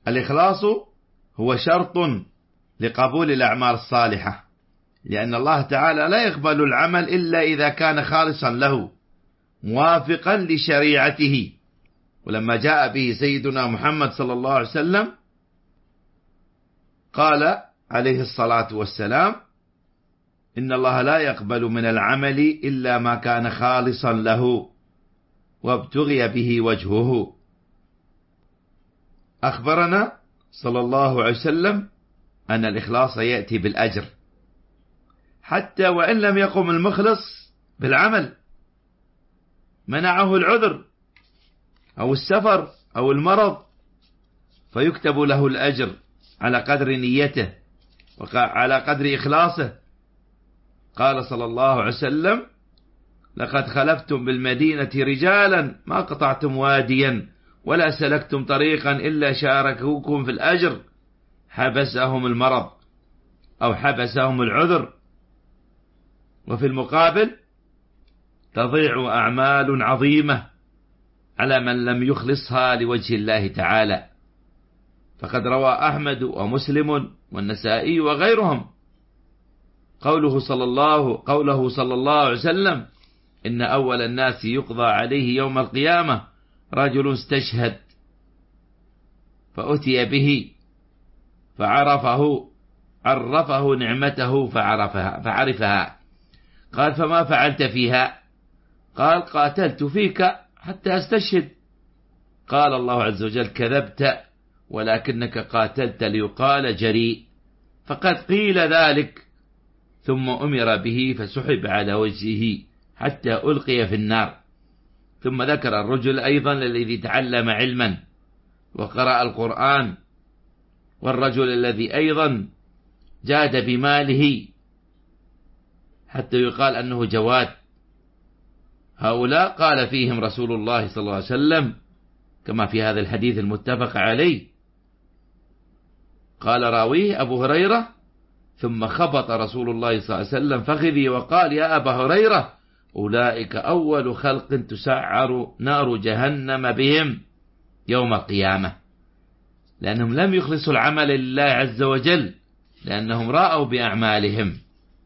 الإخلاص هو شرط لقبول الأعمال الصالحة، لأن الله تعالى لا يقبل العمل إلا إذا كان خالصا له موافقا لشريعته. ولما جاء به سيدنا محمد صلى الله عليه وسلم قال عليه الصلاة والسلام: إن الله لا يقبل من العمل إلا ما كان خالصا له وابتغي به وجهه. أخبرنا صلى الله عليه وسلم أن الإخلاص يأتي بالأجر، حتى وإن لم يقم المخلص بالعمل، منعه العذر أو السفر أو المرض، فيكتب له الأجر على قدر نيته وعلى قدر إخلاصه. قال صلى الله عليه وسلم: لقد خلفتم بالمدينة رجالا ما قطعتم واديا ولا سلكتم طريقا إلا شاركوكم في الأجر، حبسهم المرض أو حبسهم العذر. وفي المقابل تضيع أعمال عظيمة على من لم يخلصها لوجه الله تعالى. فقد روى أحمد ومسلم والنسائي وغيرهم قوله صلى الله عليه وسلم: إن أول الناس يقضى عليه يوم القيامة رجل استشهد فأتي به عرفه نعمته فعرفها. قال: فما فعلت فيها؟ قال: قاتلت فيك حتى استشهد. قال الله عز وجل: كذبت، ولكنك قاتلت ليقال جريء. فقد قيل ذلك، ثم أمر به فسحب على وجهه حتى ألقي في النار. ثم ذكر الرجل أيضا الذي تعلم علما وقرأ القرآن، والرجل الذي أيضا جاد بماله حتى يقال أنه جواد. هؤلاء قال فيهم رسول الله صلى الله عليه وسلم كما في هذا الحديث المتفق عليه، قال راويه أبو هريرة: ثم خبط رسول الله صلى الله عليه وسلم فخذي وقال: يا أبا هريرة، أولئك أول خلق تسعر نار جهنم بهم يوم القيامة، لأنهم لم يخلصوا العمل لله عز وجل، لأنهم رأوا بأعمالهم.